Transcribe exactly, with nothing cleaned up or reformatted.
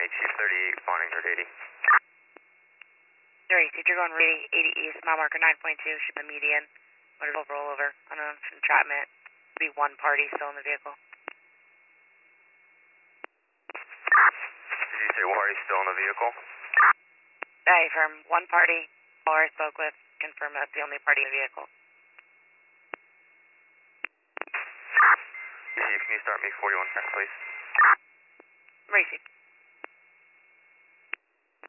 Chief thirty-eight, fawning Route eighty. Sorry, if you're going Route eighty East, mile marker nine point two, should be median. Motor will roll over. Unknown entrapment. Be one party still in the vehicle. Did you say one party still in the vehicle? I affirm one party. Caller I spoke with confirmed that's the only party in the vehicle. Can you start me forty-one, please? Racing.